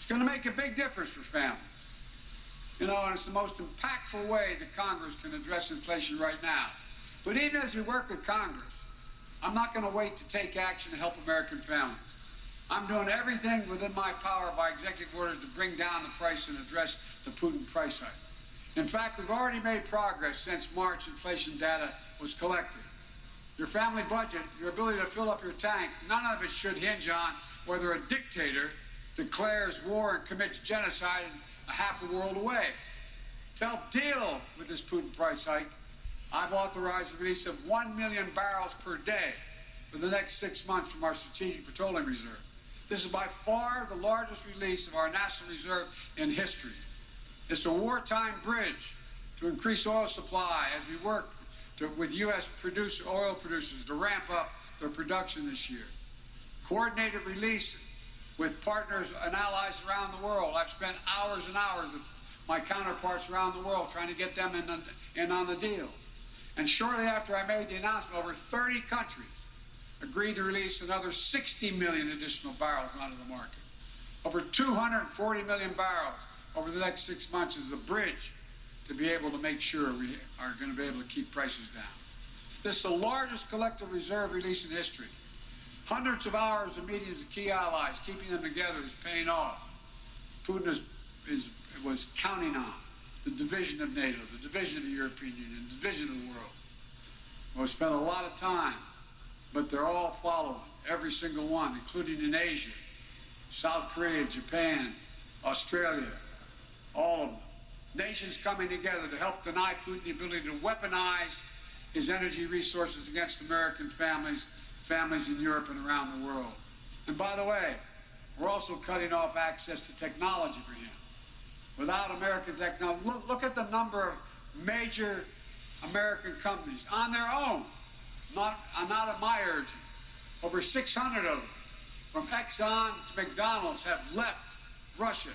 It's going to make a big difference for families. You know, and it's the most impactful way that Congress can address inflation right now. But even as we work with Congress, I'm not going to wait to take action to help American families. I'm doing everything within my power by executive orders to bring down the price and address the Putin price hike. In fact, we've already made progress since March inflation data was collected. Your family budget, your ability to fill up your tank, none of it should hinge on whether a dictator declares war and commits genocide half the world away. To help deal with this Putin price hike, I've authorized the release of 1 million barrels per day for the next 6 months from our Strategic Petroleum Reserve. This is by far the largest release of our national reserve in history. It's a wartime bridge to increase oil supply as we work with U.S. oil producers to ramp up their production this year. Coordinated release with partners and allies around the world. I've spent hours and hours with my counterparts around the world trying to get them in on the deal. And shortly after I made the announcement, over 30 countries agreed to release another 60 million additional barrels onto the market. Over 240 million barrels over the next 6 months is the bridge to be able to make sure we are going to be able to keep prices down. This is the largest collective reserve release in history. Hundreds of hours of meetings with key allies, keeping them together, is paying off. Putin was counting on the division of NATO, the division of the European Union, the division of the world. We've spent a lot of time, but they're all following, every single one, including in Asia, South Korea, Japan, Australia, all of them. Nations coming together to help deny Putin the ability to weaponize his energy resources against American families in Europe and around the world. And by the way, we're also cutting off access to technology for him. Without American technology, look at the number of major American companies on their own, not at my urging. Over 600 of them, from Exxon to McDonald's, have left Russia.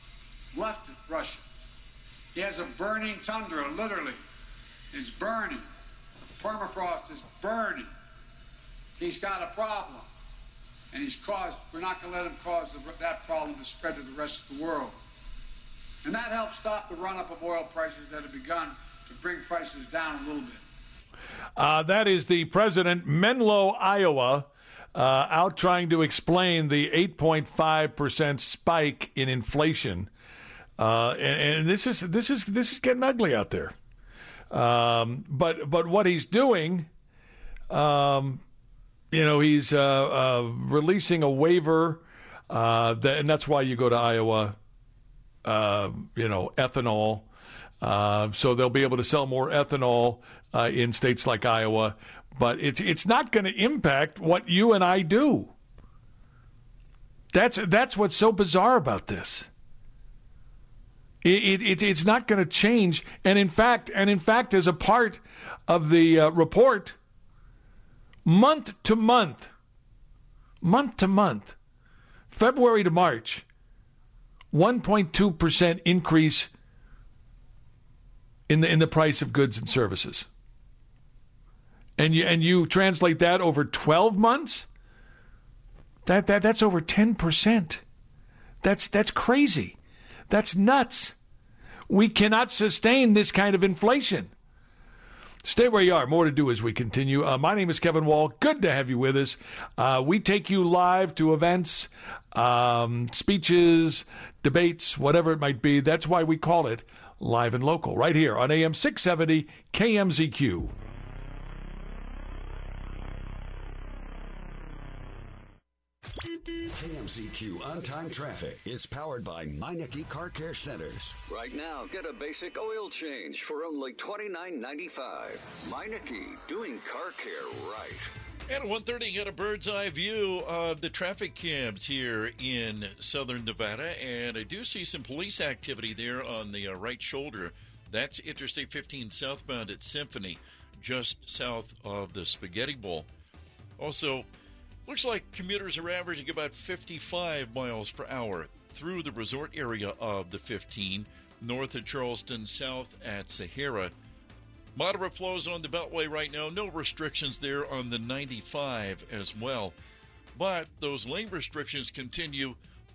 He has a burning tundra, literally. It's burning. Permafrost is burning. He's got a problem. And we're not going to let him cause that problem to spread to the rest of the world. And that helps stop the run-up of oil prices that have begun to bring prices down a little bit. That is the president, Menlo, Iowa, out trying to explain the 8.5% spike in inflation. And this is getting ugly out there. But what he's doing, he's releasing a waiver, and that's why you go to Iowa. Ethanol. So they'll be able to sell more ethanol in states like Iowa. But it's not going to impact what you and I do. That's what's so bizarre about this. It's not going to change. And in fact, as a part of the report, month to month, February to March, 1.2% increase in the price of goods and services. And you translate that over 12 months, that's over 10%. That's crazy. That's nuts. We cannot sustain this kind of inflation. Stay where you are. More to do as we continue. My name is Kevin Wall. Good to have you with us. We take you live to events, speeches, debates, whatever it might be. That's why we call it Live and Local, right here on AM 670 KMZQ. KMZQ On-Time Traffic is powered by Meineke Car Care Centers. Right now, get a basic oil change for only $29.95. Meineke, doing car care right. At 1:30, get a bird's eye view of the traffic cams here in southern Nevada, and I do see some police activity there on the right shoulder. That's Interstate 15 southbound at Symphony, just south of the Spaghetti Bowl. Also, looks like commuters are averaging about 55 miles per hour through the resort area of the 15, north of Charleston, south at Sahara. Moderate flows on the Beltway right now. No restrictions there on the 95 as well. But those lane restrictions continue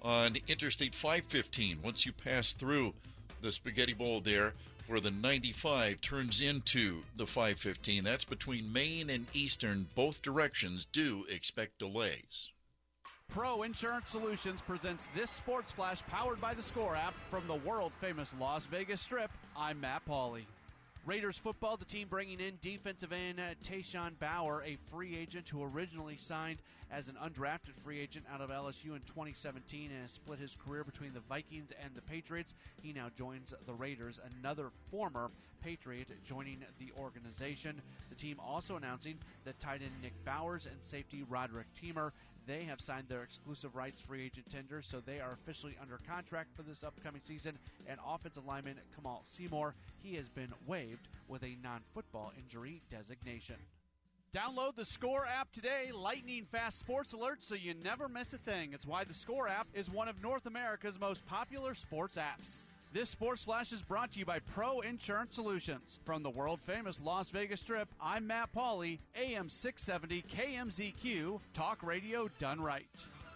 on Interstate 515. Once you pass through the Spaghetti Bowl there, where the 95 turns into the 515, that's between Main and Eastern. Both directions do expect delays. Pro Insurance Solutions presents this Sports Flash powered by the Score app from the world-famous Las Vegas Strip. I'm Matt Pauley. Raiders football, the team bringing in defensive end Tayshaun Bauer, a free agent who originally signed as an undrafted free agent out of LSU in 2017 and has split his career between the Vikings and the Patriots. He now joins the Raiders, another former Patriot joining the organization. The team also announcing that tight end Nick Bowers and safety Roderick Teamer, they have signed their exclusive rights free agent tender, so they are officially under contract for this upcoming season. And offensive lineman Kamal Seymour, he has been waived with a non-football injury designation. Download the Score app today, lightning fast sports alerts so you never miss a thing. It's why the Score app is one of North America's most popular sports apps. This Sports Flash is brought to you by Pro Insurance Solutions. From the world-famous Las Vegas Strip, I'm Matt Pauley, AM 670 KMZQ, talk radio done right.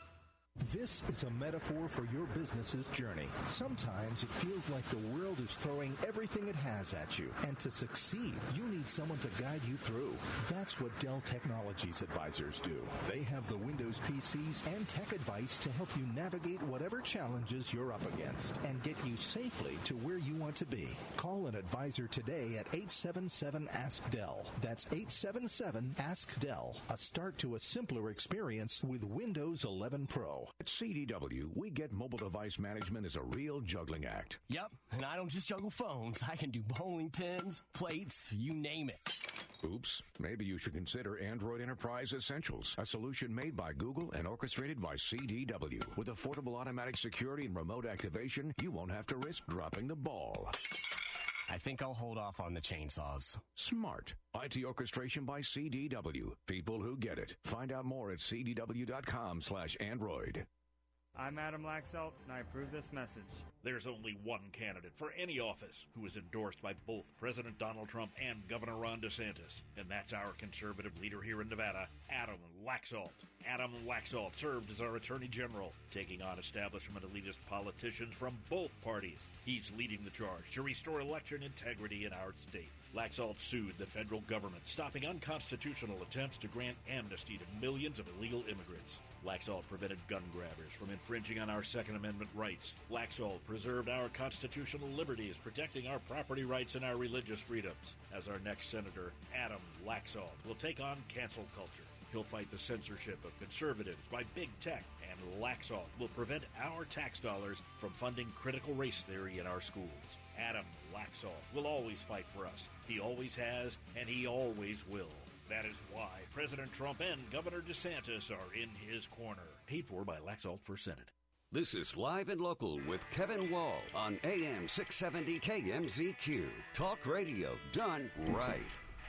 This is a metaphor for your business's journey. Sometimes it feels like the world is throwing everything it has at you. And to succeed, you need someone to guide you through. That's what Dell Technologies advisors do. They have the Windows PCs and tech advice to help you navigate whatever challenges you're up against and get you safely to where you want to be. Call an advisor today at 877-ASK-DELL. That's 877-ASK-DELL. A start to a simpler experience with Windows 11 Pro. At CDW, we get mobile device management as a real juggling act. Yep, and I don't just juggle phones. I can do bowling pins, plates, you name it. Oops, maybe you should consider Android Enterprise Essentials, a solution made by Google and orchestrated by CDW. With affordable automatic security and remote activation, you won't have to risk dropping the ball. I think I'll hold off on the chainsaws. Smart. IT orchestration by CDW. People who get it. Find out more at cdw.com/Android. I'm Adam Laxalt, and I approve this message. There's only one candidate for any office who is endorsed by both President Donald Trump and Governor Ron DeSantis, and that's our conservative leader here in Nevada, Adam Laxalt. Adam Laxalt served as our Attorney General, taking on establishment elitist politicians from both parties. He's leading the charge to restore election integrity in our state. Laxalt sued the federal government, stopping unconstitutional attempts to grant amnesty to millions of illegal immigrants. Laxalt prevented gun grabbers from infringing on our Second Amendment rights. Laxalt preserved our constitutional liberties, protecting our property rights and our religious freedoms. As our next senator, Adam Laxalt will take on cancel culture. He'll fight the censorship of conservatives by big tech, and Laxalt will prevent our tax dollars from funding critical race theory in our schools. Adam Laxalt will always fight for us. He always has, and he always will. That is why President Trump and Governor DeSantis are in his corner. Paid for by Laxalt for Senate. This is Live and Local with Kevin Wall on AM 670 KMZQ. Talk radio done right.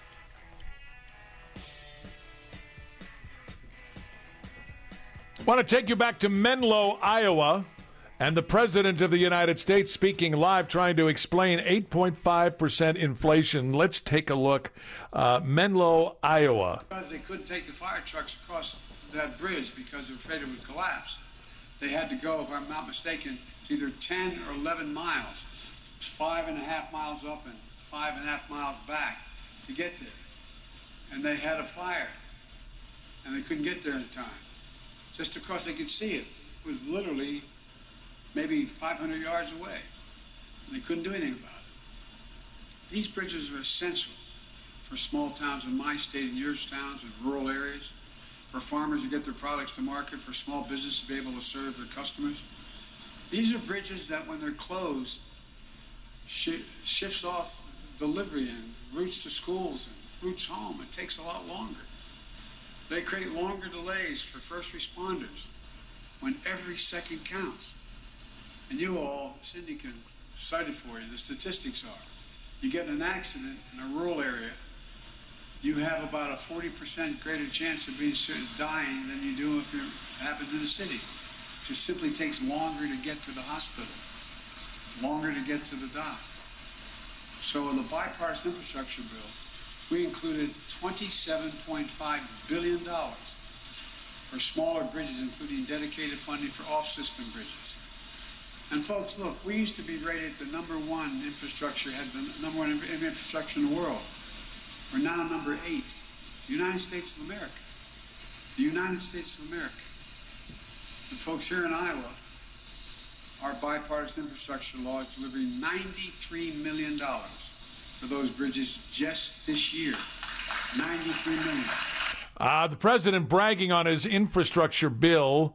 I want to take you back to Menlo, Iowa, and the President of the United States speaking live, trying to explain 8.5% inflation. Let's take a look. Menlo, Iowa. Because they couldn't take the fire trucks across that bridge because they were afraid it would collapse. They had to go, if I'm not mistaken, either 10 or 11 miles, 5.5 miles up and 5.5 miles back to get there. And they had a fire, and they couldn't get there in time. Just because they could see it. It was literally maybe 500 yards away. And they couldn't do anything about it. These bridges are essential for small towns in my state and yours towns and rural areas, for farmers to get their products to market, for small businesses to be able to serve their customers. These are bridges that when they're closed, shifts off delivery and routes to schools and routes home. It takes a lot longer. They create longer delays for first responders when every second counts. And you all, Cindy can cite it for you, the statistics are. You get in an accident in a rural area, you have about a 40% greater chance of dying than you do if it happens in a city. It just simply takes longer to get to the hospital, longer to get to the dock. So in the bipartisan infrastructure bill, we included $27.5 billion for smaller bridges, including dedicated funding for off-system bridges. And folks, look, we used to be rated the number one infrastructure, had the number one infrastructure in the world. We're now number 8, the United States of America. The United States of America. And folks, here in Iowa, our bipartisan infrastructure law is delivering $93 million for those bridges just this year. $93 million. The president bragging on his infrastructure bill.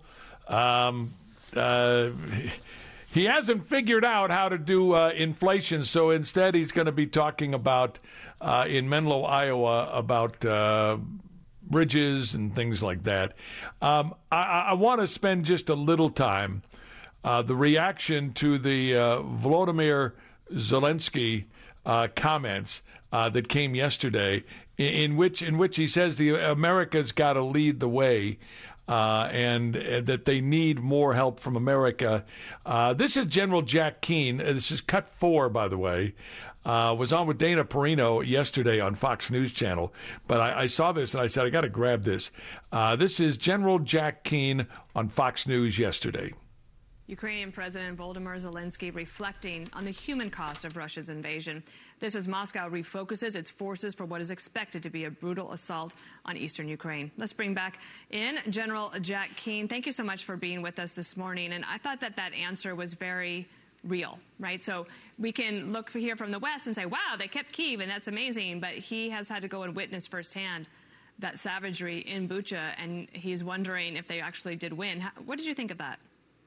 He hasn't figured out how to do inflation, so instead he's going to be talking about, in Menlo, Iowa, about bridges and things like that. I want to spend just a little time, the reaction to the Volodymyr Zelensky comments that came yesterday, in which he says America's got to lead the way. And that they need more help from America. This is General Jack Keane. This is cut 4, by the way. Was on with Dana Perino yesterday on Fox News Channel. But I saw this and I said, I got to grab this. This is General Jack Keane on Fox News yesterday. Ukrainian President Volodymyr Zelensky reflecting on the human cost of Russia's invasion. This as Moscow refocuses its forces for what is expected to be a brutal assault on eastern Ukraine. Let's bring back in General Jack Keane. Thank you so much for being with us this morning. And I thought that answer was very real, right? So we can look here from the West and say, wow, they kept Kyiv, and that's amazing. But he has had to go and witness firsthand that savagery in Bucha, and he's wondering if they actually did win. What did you think of that?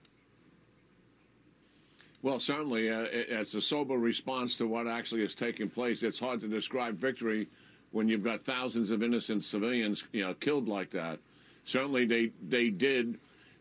Well, certainly, it's a sober response to what actually is taking place. It's hard to describe victory when you've got thousands of innocent civilians, killed like that. Certainly, they did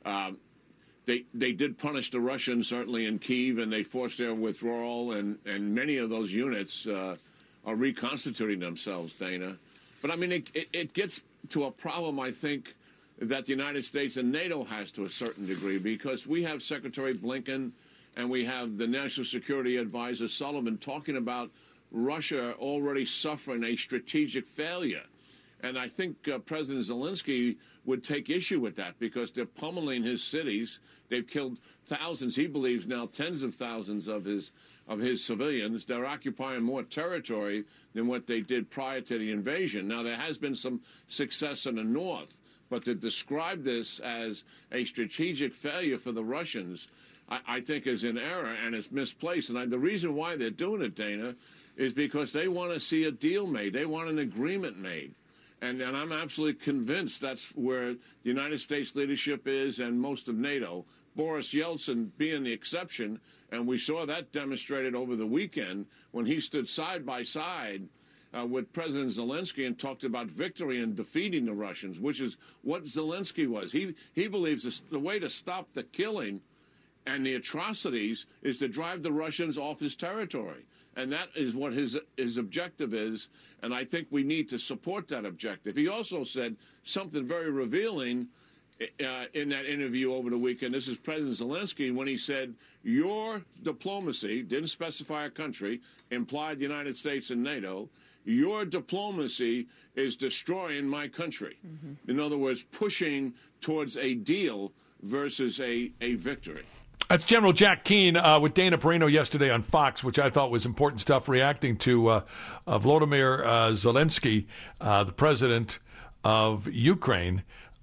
punish the Russians, certainly in Kyiv, and they forced their withdrawal, and many of those units are reconstituting themselves, Dana. But, I mean, it gets to a problem, I think, that the United States and NATO has to a certain degree, because we have Secretary Blinken and we have the National Security Advisor Sullivan talking about Russia already suffering a strategic failure. And I think President Zelensky would take issue with that because they're pummeling his cities. They've killed thousands, he believes now tens of thousands of his civilians. They're occupying more territory than what they did prior to the invasion. Now, there has been some success in the north, but to describe this as a strategic failure for the Russians, I think is in error and it's misplaced. And the reason why they're doing it, Dana, is because they want to see a deal made. They want an agreement made. And I'm absolutely convinced that's where the United States leadership is and most of NATO. Boris Yeltsin being the exception, and we saw that demonstrated over the weekend when he stood side by side with President Zelensky and talked about victory and defeating the Russians, which is what Zelensky was. He believes the way to stop the killing and the atrocities is to drive the Russians off his territory. And that is what his objective is, and I think we need to support that objective. He also said something very revealing in that interview over the weekend. This is President Zelensky when he said, your diplomacy, didn't specify a country, implied the United States and NATO, your diplomacy is destroying my country. Mm-hmm. In other words, pushing towards a deal versus a victory. That's General Jack Keane with Dana Perino yesterday on Fox, which I thought was important stuff, reacting to Volodymyr Zelensky, the president of Ukraine,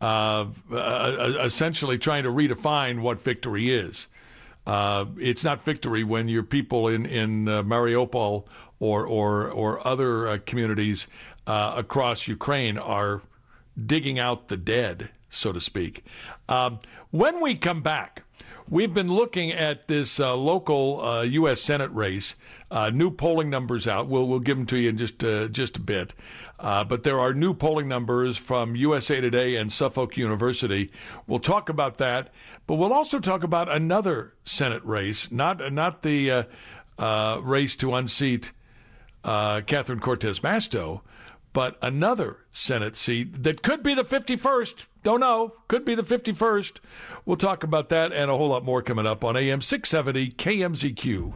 essentially trying to redefine what victory is. It's not victory when your people in Mariupol or other communities across Ukraine are digging out the dead, so to speak. When we come back, we've been looking at this local U.S. Senate race. New polling numbers out. We'll give them to you in just a bit. But there are new polling numbers from USA Today and Suffolk University. We'll talk about that, but we'll also talk about another Senate race, not the race to unseat Catherine Cortez Masto, but another Senate seat that could be the 51st. Don't know. Could be the 51st. We'll talk about that and a whole lot more coming up on AM 670 KMZQ.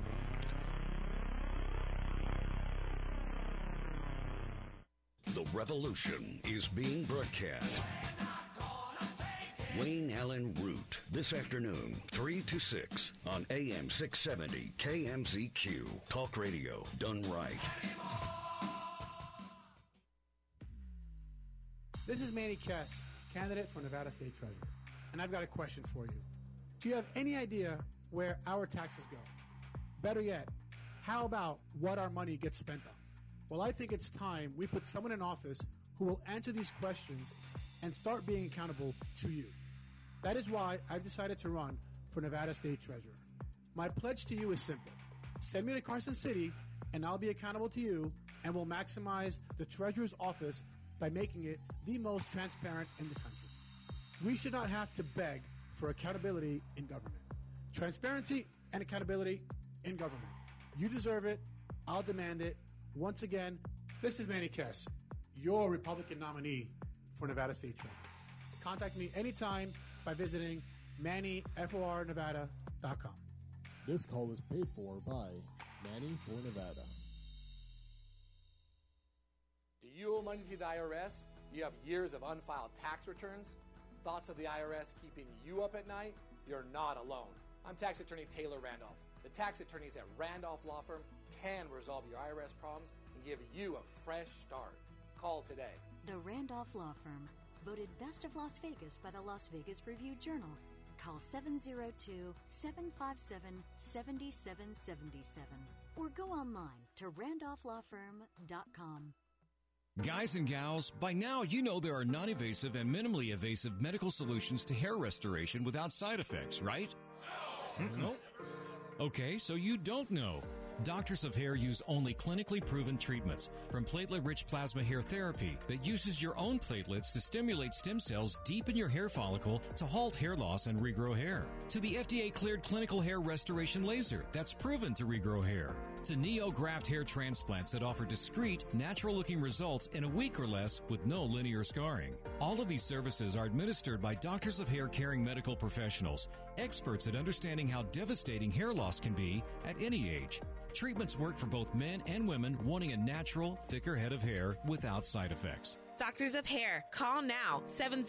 The revolution is being broadcast. Wayne Allen Root this afternoon, 3 to 6 on AM 670 KMZQ. Talk radio done right. This is Manny Kess, candidate for Nevada State Treasurer. And I've got a question for you. Do you have any idea where our taxes go? Better yet, how about what our money gets spent on? Well, I think it's time we put someone in office who will answer these questions and start being accountable to you. That is why I've decided to run for Nevada State Treasurer. My pledge to you is simple. Send me to Carson City, and I'll be accountable to you, and we'll maximize the Treasurer's office by making it the most transparent in the country. We should not have to beg for accountability in government. Transparency and accountability in government. You deserve it. I'll demand it. Once again, this is Manny Kess, your Republican nominee for Nevada State Treasurer. Contact me anytime by visiting MannyForNevada.com. This call was paid for by Manny for Nevada. Do you owe money to the IRS? You have years of unfiled tax returns? Thoughts of the IRS keeping you up at night? You're not alone. I'm tax attorney Taylor Randolph. The tax attorneys at Randolph Law Firm can resolve your IRS problems and give you a fresh start. Call today. The Randolph Law Firm, voted Best of Las Vegas by the Las Vegas Review-Journal. Call 702-757-7777 or go online to randolphlawfirm.com. Guys and gals, by now you know there are non-invasive and minimally invasive medical solutions to hair restoration without side effects, right? No. Okay, so you don't know. Doctors of Hair use only clinically proven treatments, from platelet-rich plasma hair therapy that uses your own platelets to stimulate stem cells deep in your hair follicle to halt hair loss and regrow hair, to the FDA-cleared clinical hair restoration laser that's proven to regrow hair, to NeoGraft hair transplants that offer discreet, natural-looking results in a week or less with no linear scarring. All of these services are administered by doctors of hair caring medical professionals, experts at understanding how devastating hair loss can be at any age. Treatments work for both men and women wanting a natural, thicker head of hair without side effects. Doctors of Hair. Call now.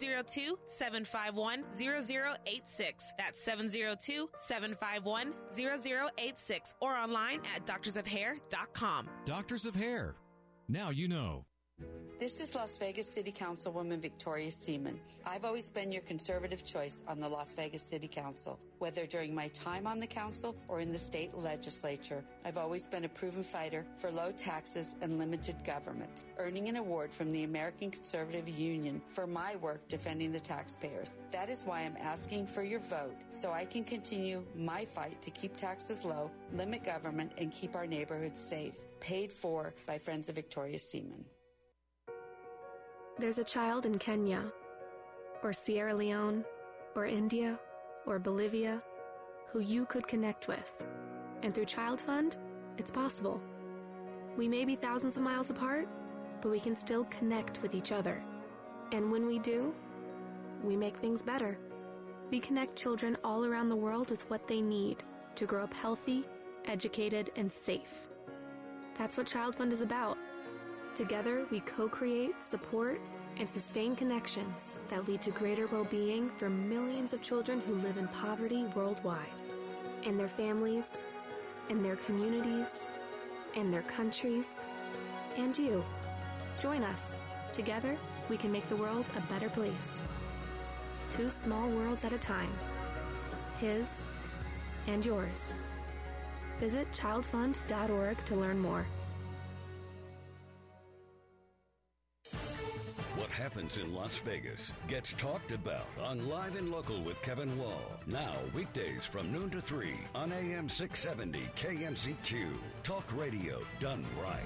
702-751-0086. That's 702-751-0086. Or online at doctorsofhair.com. Doctors of Hair. Now you know. This is Las Vegas City Councilwoman Victoria Seaman. I've always been your conservative choice on the Las Vegas City Council. Whether during my time on the council or in the state legislature, I've always been a proven fighter for low taxes and limited government, earning an award from the American Conservative Union for my work defending the taxpayers. That is why I'm asking for your vote so I can continue my fight to keep taxes low, limit government, and keep our neighborhoods safe. Paid for by Friends of Victoria Seaman. There's a child in Kenya, or Sierra Leone, or India, or Bolivia, who you could connect with. And through Child Fund, it's possible. We may be thousands of miles apart, but we can still connect with each other. And when we do, we make things better. We connect children all around the world with what they need to grow up healthy, educated, and safe. That's what Child Fund is about. Together, we co-create, support, and sustain connections that lead to greater well-being for millions of children who live in poverty worldwide, and their families, and their communities, and their countries, and you. Join us. Together, we can make the world a better place. 2 small worlds at a time. His and yours. Visit childfund.org to learn more. What happens in Las Vegas gets talked about on Live and Local with Kevin Wall. Now, weekdays from noon to 3 on AM 670 KMZQ. Talk radio done right.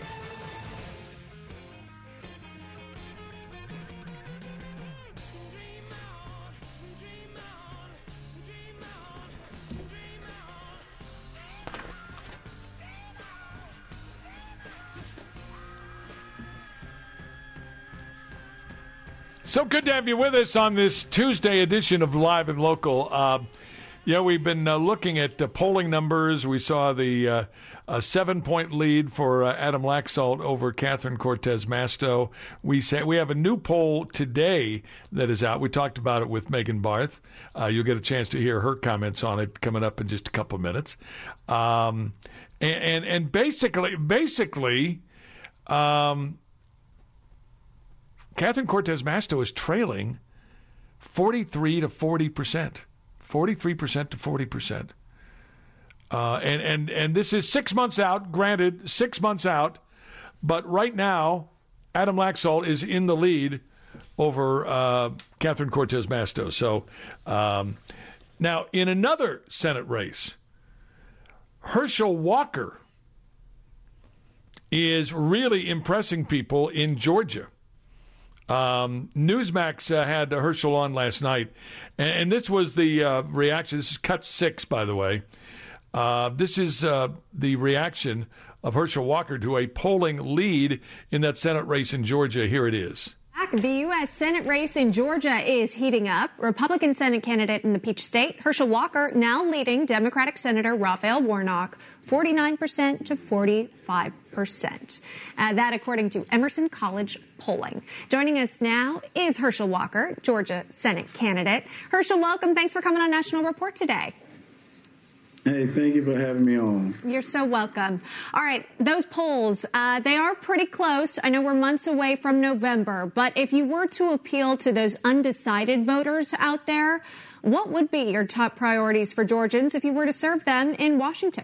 So good to have you with us on this Tuesday edition of Live and Local. Yeah, we've been looking at polling numbers. We saw the a 7-point lead for Adam Laxalt over Catherine Cortez Masto. We have a new poll today that is out. We talked about it with Megan Barth. You'll get a chance to hear her comments on it coming up in just a couple of minutes. And basically, Catherine Cortez Masto is trailing 43 to 40%. 43% to 40%. And this is 6 months out, granted, 6 months out, but right now, Adam Laxalt is in the lead over Catherine Cortez Masto. So now, in another Senate race, Herschel Walker is really impressing people in Georgia. Newsmax had Herschel on last night, and this was the reaction. This is cut 6, by the way. This is the reaction of Herschel Walker to a polling lead in that Senate race in Georgia. Here it is. The U.S. Senate race in Georgia is heating up. Republican Senate candidate in the Peach State, Herschel Walker, now leading Democratic Senator Raphael Warnock 49% to 45%. That according to Emerson College polling. Joining us now is Herschel Walker, Georgia Senate candidate. Herschel, welcome. Thanks for coming on National Report today. Hey, thank you for having me on. You're so welcome. All right, those polls, they are pretty close. I know we're months away from November, but if you were to appeal to those undecided voters out there, what would be your top priorities for Georgians if you were to serve them in Washington?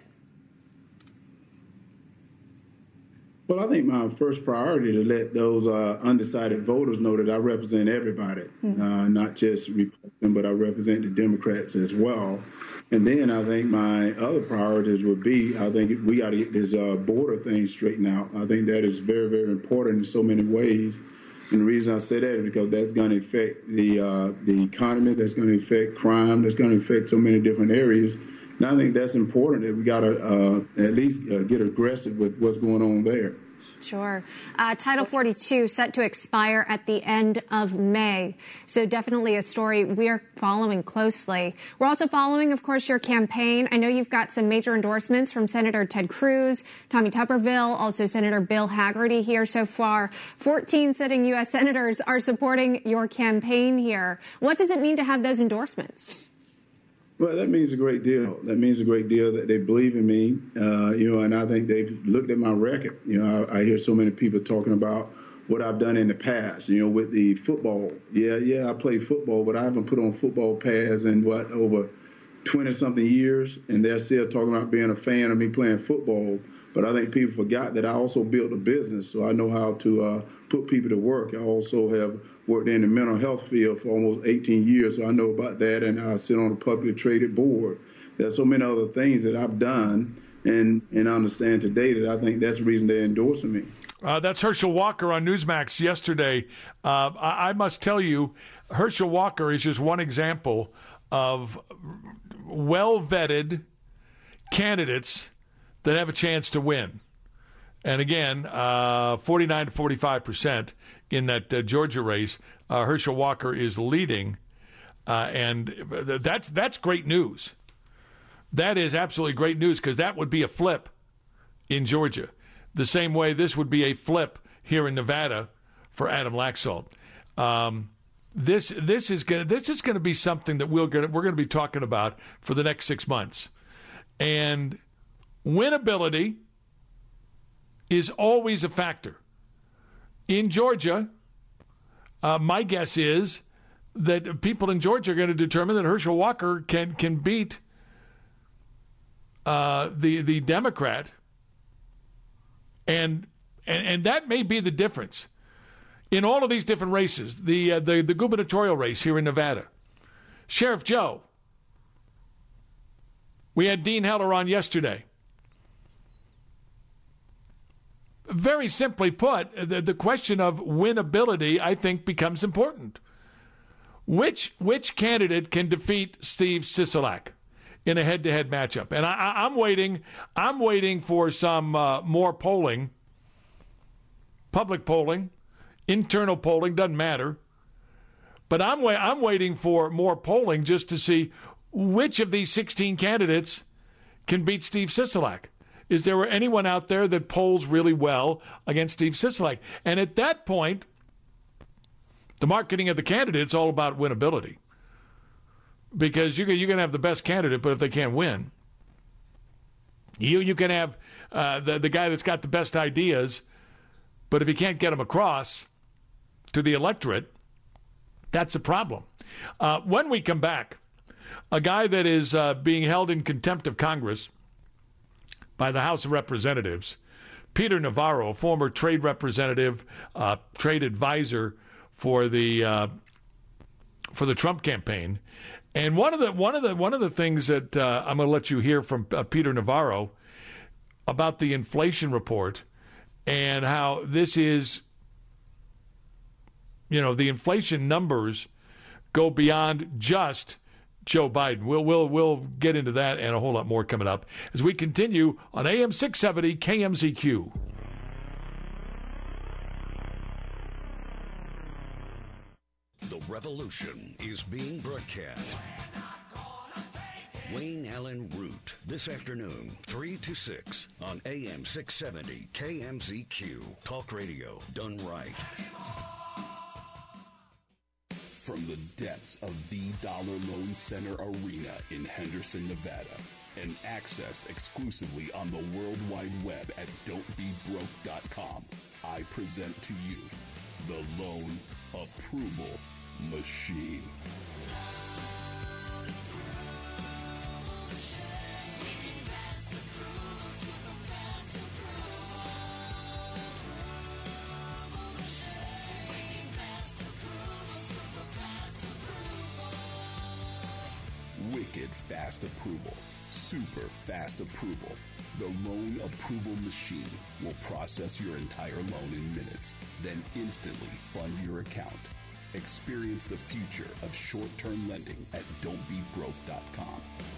Well, I think my first priority to let those undecided voters know that I represent everybody, not just Republican, but I represent the Democrats as well. And then I think my other priorities would be, I think we got to get this border thing straightened out. I think that is very, very important in so many ways. And the reason I say that is because that's going to affect the economy, that's going to affect crime, that's going to affect so many different areas. And I think that's important that we got to at least get aggressive with what's going on there. Sure. Title 42 set to expire at the end of May. So definitely a story we're following closely. We're also following, of course, your campaign. I know you've got some major endorsements from Senator Ted Cruz, Tommy Tuberville, also Senator Bill Hagerty here so far. 14 sitting U.S. senators are supporting your campaign here. What does it mean to have those endorsements? Well, that means a great deal. That means a great deal that they believe in me, and I think they've looked at my record. I hear so many people talking about what I've done in the past, with the football. Yeah, I play football, but I haven't put on football pads in, over 20-something years, and they're still talking about being a fan of me playing football. But I think people forgot that I also built a business, so I know how to put people to work. I also have worked in the mental health field for almost 18 years, so I know about that, and I sit on a publicly traded board. There's so many other things that I've done and I understand today that I think that's the reason they're endorsing me. That's Herschel Walker on Newsmax yesterday. I must tell you, Herschel Walker is just one example of well-vetted candidates that have a chance to win. And again, 49 to 45% in that Georgia race. Herschel Walker is leading, and that's great news. That is absolutely great news because that would be a flip in Georgia, the same way this would be a flip here in Nevada for Adam Laxalt. This is going to be something that we're going to be talking about for the next 6 months, and winnability is always a factor. In Georgia, my guess is that people in Georgia are going to determine that Herschel Walker can beat the Democrat, and that may be the difference in all of these different races. The gubernatorial race here in Nevada, Sheriff Joe. We had Dean Heller on yesterday. Very simply put, the question of winnability, I think, becomes important. Which candidate can defeat Steve Sisolak in a head-to-head matchup? And I'm waiting for some more polling, public polling, internal polling, doesn't matter. But I'm waiting for more polling just to see which of these 16 candidates can beat Steve Sisolak? Is there anyone out there that polls really well against Steve Sisolak? And at that point, the marketing of the candidate is all about winnability. Because you can have the best candidate, but if they can't win, you can have the guy that's got the best ideas, but if he can't get them across to the electorate, that's a problem. When we come back, a guy that is being held in contempt of Congress by the House of Representatives, Peter Navarro, former trade representative, trade advisor for the Trump campaign. And one of the things that I'm going to let you hear from Peter Navarro about the inflation report and how this is, the inflation numbers go beyond just Joe Biden. We'll get into that and a whole lot more coming up as we continue on AM 670 KMZQ. The revolution is being broadcast. Wayne Allen Root, this afternoon, 3 to 6 on AM 670 KMZQ. Talk radio done right. From the depths of the Dollar Loan Center Arena in Henderson, Nevada, and accessed exclusively on the World Wide Web at don'tbebroke.com, I present to you the Loan Approval Machine. Wicked fast approval, super fast approval. The Loan Approval Machine will process your entire loan in minutes, then instantly fund your account. Experience the future of short-term lending at don'tbebroke.com.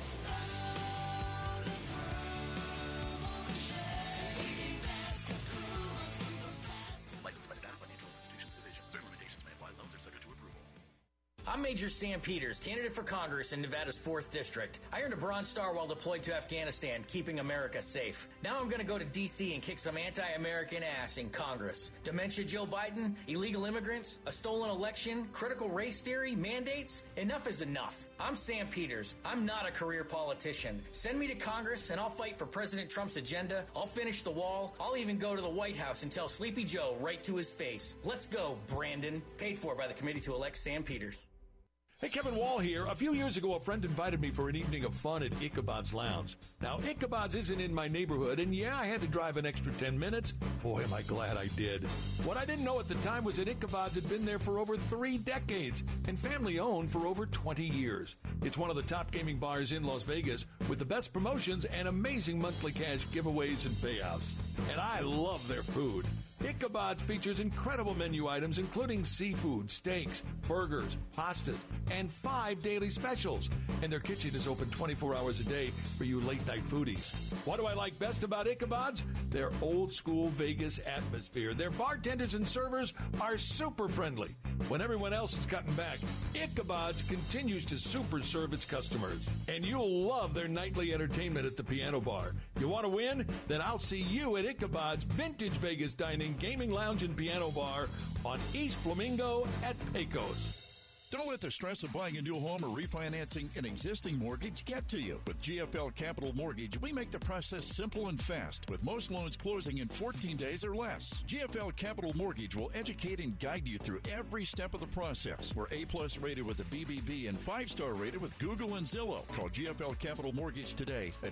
I'm Major Sam Peters, candidate for Congress in Nevada's 4th District. I earned a Bronze Star while deployed to Afghanistan, keeping America safe. Now I'm going to go to D.C. and kick some anti-American ass in Congress. Dementia Joe Biden, illegal immigrants, a stolen election, critical race theory, mandates. Enough is enough. I'm Sam Peters. I'm not a career politician. Send me to Congress and I'll fight for President Trump's agenda. I'll finish the wall. I'll even go to the White House and tell Sleepy Joe right to his face. Let's go, Brandon. Paid for by the committee to elect Sam Peters. Hey, Kevin Wall here. A few years ago, a friend invited me for an evening of fun at Ichabod's Lounge. Now, Ichabod's isn't in my neighborhood, and yeah, I had to drive an extra 10 minutes. Boy, am I glad I did. What I didn't know at the time was that Ichabod's had been there for over 3 decades and family-owned for over 20 years. It's one of the top gaming bars in Las Vegas with the best promotions and amazing monthly cash giveaways and payouts. And I love their food. Ichabod features incredible menu items including seafood, steaks, burgers, pastas, and 5 daily specials. And their kitchen is open 24 hours a day for you late-night foodies. What do I like best about Ichabod's? Their old-school Vegas atmosphere. Their bartenders and servers are super friendly. When everyone else is cutting back, Ichabod's continues to super serve its customers. And you'll love their nightly entertainment at the piano bar. You want to win? Then I'll see you at Ichabod's Vintage Vegas Dining, Gaming Lounge, and Piano Bar on East Flamingo at Pecos. Don't let the stress of buying a new home or refinancing an existing mortgage get to you. With GFL Capital Mortgage, we make the process simple and fast, with most loans closing in 14 days or less. GFL Capital Mortgage will educate and guide you through every step of the process. We're A+ rated with the BBB and 5-star rated with Google and Zillow. Call GFL Capital Mortgage today at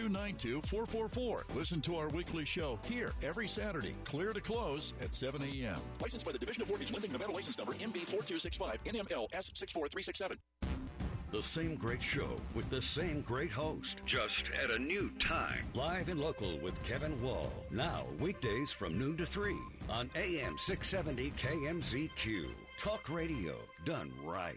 5292-444. Listen to our weekly show here every Saturday, clear to close at 7 a.m. Licensed by the Division of Mortgage Lending, Nevada license number MB4265, NML S64367. The same great show with the same great host, just at a new time. Live and local with Kevin Wall. Now, weekdays from noon to 3 on AM 670 KMZQ. Talk radio done right.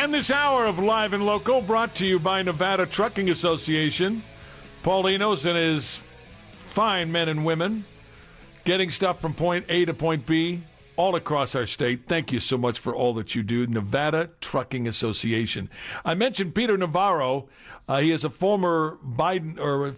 And this hour of Live and Local brought to you by Nevada Trucking Association. Paul Enos and his fine men and women getting stuff from point A to point B all across our state. Thank you so much for all that you do. Nevada Trucking Association. I mentioned Peter Navarro. He is a former Biden or